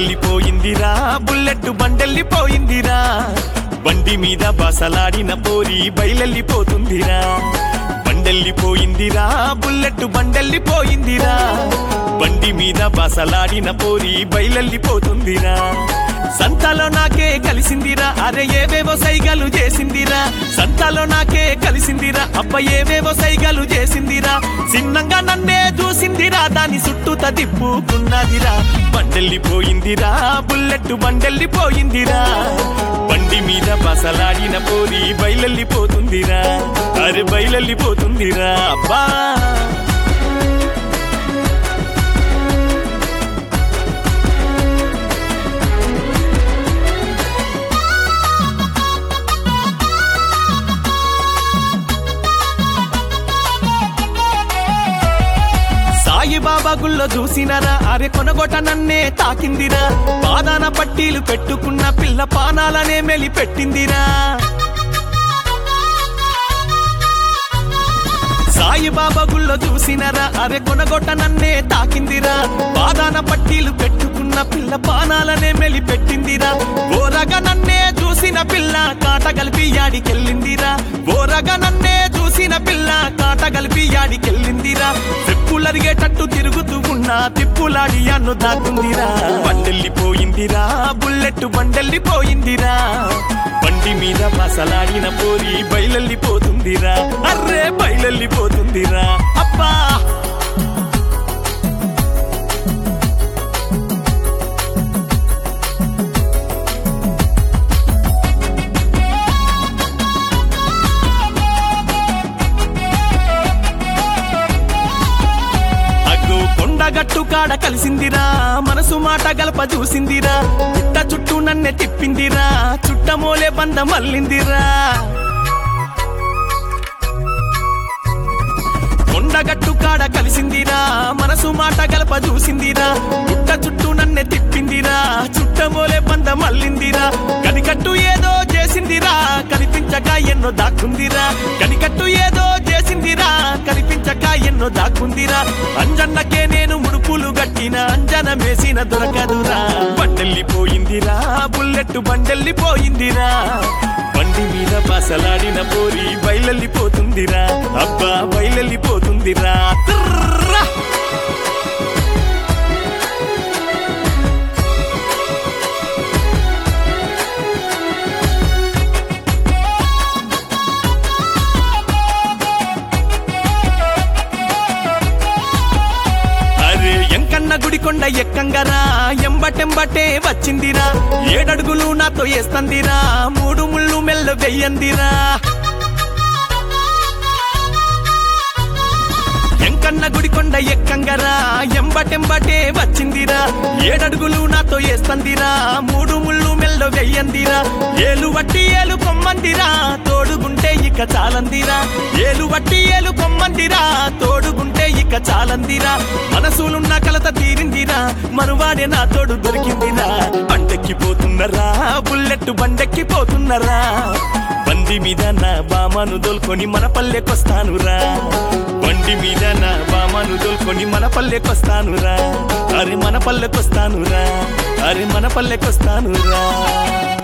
బండెల్లిపోయిందిరా bullet బండెల్లిపోయిందిరా బండి మీద బసలాడిన పోరి బయలెల్లిపోతుందిరా బండెల్లిపోయిందిరా bullet బండెల్లిపోయిందిరా బండి మీద బసలాడిన పోరి బయలెల్లిపోతుందిరా సంతలో నాకే కలిసిందిరా అరే ఏవేవో సైగలు చేసిందిరా సంతలో నాకే కలిసిందిరా అబ్బ ఏవేవో సైగలు చేసిందిరా చిన్నంగా నన్నే చూసిందిరా దాని చుట్టూ తిప్పుకున్నదిరా బండెల్లిపోయిందిరా బుల్లెట్ బండెల్లిపోయిందిరా బండి మీద బసలాడిన పోరి బయలెల్లిపోతుందిరా అరే బయలెల్లిపోతుందిరా అబ్బా సాయిబాబా గుళ్ళో చూసినరా అరే కొనగొట నన్నే తాకిందిరా పాదాన పట్టీలు పెట్టుకున్న పిల్ల పానాలనే మెలి పెట్టిందిరా సాయిబాబా గుళ్ళో చూసినరా అరే కొనగొట నన్నే తాకిందిరా పాదాన పట్టీలు పెట్టుకున్న పిల్ల పానాలనే మెలి పెట్టిందిరా ఓరగా నన్నే చూసిన పిల్ల కాట కలిపి యాడికెళ్ళిందిరా ఓరగా నన్నే చూసిన పిల్ల కాట కలిపి యాడికెళ్ళిందిరా చెప్పులరిగేటట్టు తిరుగుతూ ఉన్నా తిప్పులాడి అన్ను దాకుందిరా బండెల్లిపోయిందిరా బుల్లెట్ బండెల్లిపోయిందిరా బండి మీద బసలాడిన పోరి బయలెల్లిపోతుందిరా అర్రే బయలెల్లిపోతుందిరా అబ్బా గట్టు కాడ కలిసిందిరా మనసు మాట గలప చూసిందిరా గుట్ట చుట్టూ నన్నే తిప్పిందిరా చుట్టమోలే బంధం మల్లిందిరా కొండగట్టు కాడ కలిసిందిరా మనసు మాట గలప చూసిందిరా గుట్ట చుట్టూ నన్నే తిప్పిందిరా చుట్టమోలే బంధం మల్లిందిరా కనికట్టు ఏదో చేసిందిరా కనిపించక ఎన్నో దాక్కుందిరా కనికట్టు ఏదో చేసిందిరా కనిపించక ఎన్నో దాక్కుందిరా అంజన్నకే నేను ముడుపులు గట్టిన అంజన వేసిన దొరకదురా బండెల్లిపోయిందిరా బుల్లెట్ బండెల్లిపోయిందిరా బండి మీద బసలాడిన పోరి బయలెల్లిపోతుందిరా అబ్బా బయలెల్లిపోతుందిరా గుడికొండ ఎక్కంగరా ఎంబటెంబటే వచ్చిందిరా 7 అడుగులు నాతో వేస్తందిరా 3 ముళ్ళు మెల్ల వెయ్యందిరా ఎంకన్న గుడికొండ ఎక్కంగరా ఎంబటెంబటే వచ్చిందిరా 7 అడుగులు నాతో వేస్తందిరా 3 ముళ్ళు మెల్ల వెయ్యందిరా ఏలు వట్టి ఏలు కొమ్మందిరా తోడుగుంటే ఇక చాలందిరా ఏలు వట్టి ఏలు కొమ్మందిరా తోడుగుంటే ఇక చాలందిరా మనసులున్న కలత తీరిందిరా మనువాడే నా తోడు దొరికిందిరా బండెక్కిపోతున్నరా బుల్లెట్ బండెక్కిపోతున్నరా బండి మీద నా బామను దొల్కొని మన పల్లెకొస్తానురా బండి మీద నా బామను దొల్కొని మన పల్లెకొస్తానురా అరే మన పల్లెకొస్తానురా అరే మన పల్లెకొస్తానురా